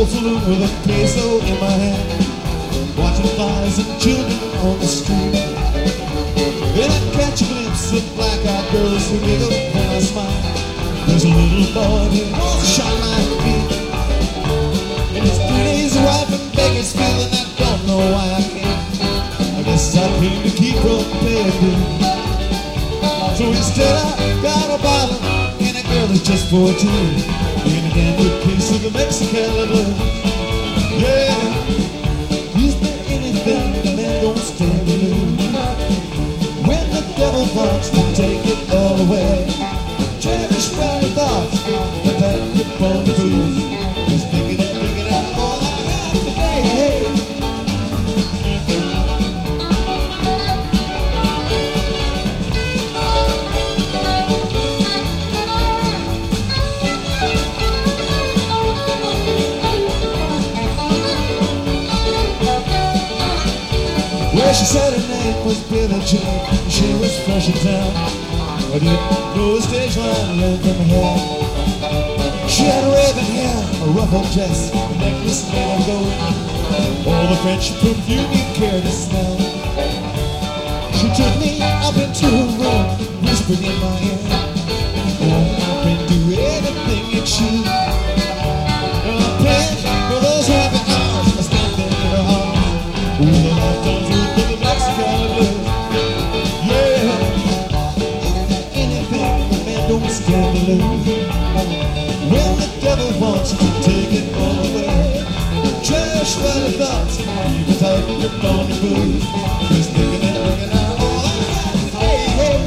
old saloon with a peso in my hand, watching flies and children on the street. Then I catch a glimpse of black-eyed girls who giggle when I smile. There's a little boy who wants to shine like me, and it's 3 days away from Bakersfield, and I don't know why I came. I guess I came to keep from paying dues. So instead I got a bottle and a girl that's just 14, and again a case of the Mexican blues. Yeah, is there anything a man don't stand to lose? When the devil wants to take it all away, cherish my thoughts, but that keep on the booze. Just thinking out all I have today. Hey. Well, she said her name was Billie Jean, she was fresh in town. I didn't know a stage line ran from her hair. She had raven hair, a ruffled dress, a necklace made of gold, all the French perfume you care to smell. She took me up into her room, whispered in my ear, oh, I can do anything you choose. I'm praying for those happy hours, I stand there in her arms, ooh, the lifetimes with the Mexican blues. Yeah, anything a man don't stand to lose. When the devil wants to take it all away, cherish what he thoughts, keep it tight, grip on the booze. Just thinking and looking out all I have. Hey, hey.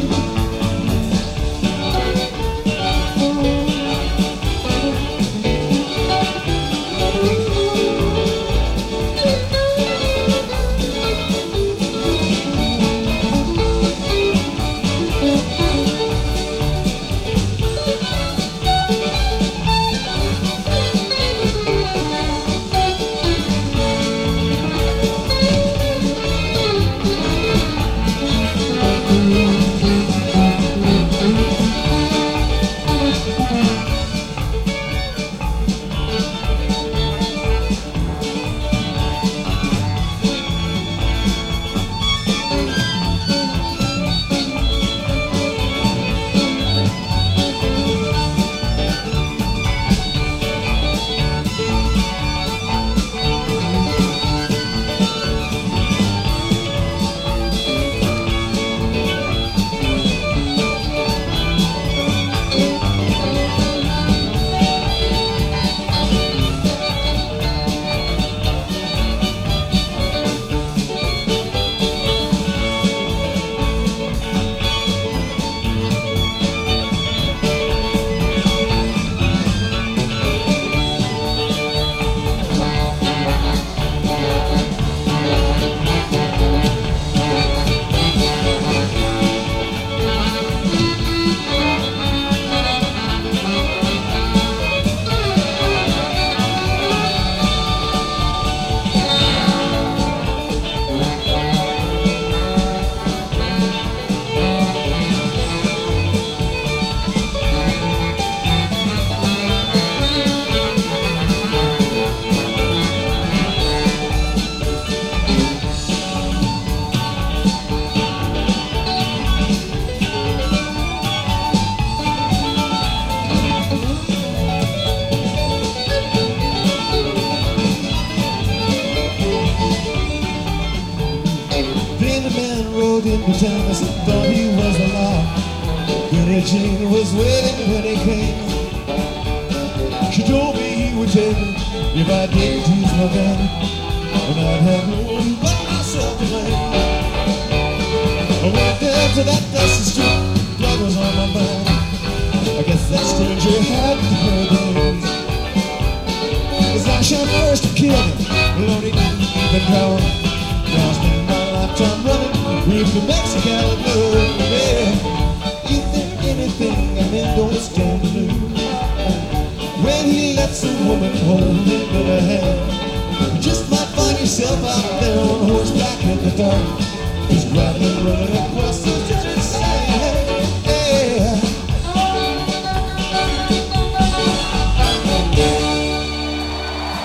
Into town, I thought he was the law. Billie Jean was waiting when he came. She told me he would take me if I didn't use my gun, and I'd have no one but myself to blame. I went down to that dusty street, blood was on my mind. I guess that stranger had heard the news. As I shot first to kill him, loaded the car. Now I spend my lifetime running with the Mexican blues. Yeah, is there anything a man don't stand to lose? When he lets a woman hold him in her hand, you just might find yourself out there on horseback in the dark, just riding and running across the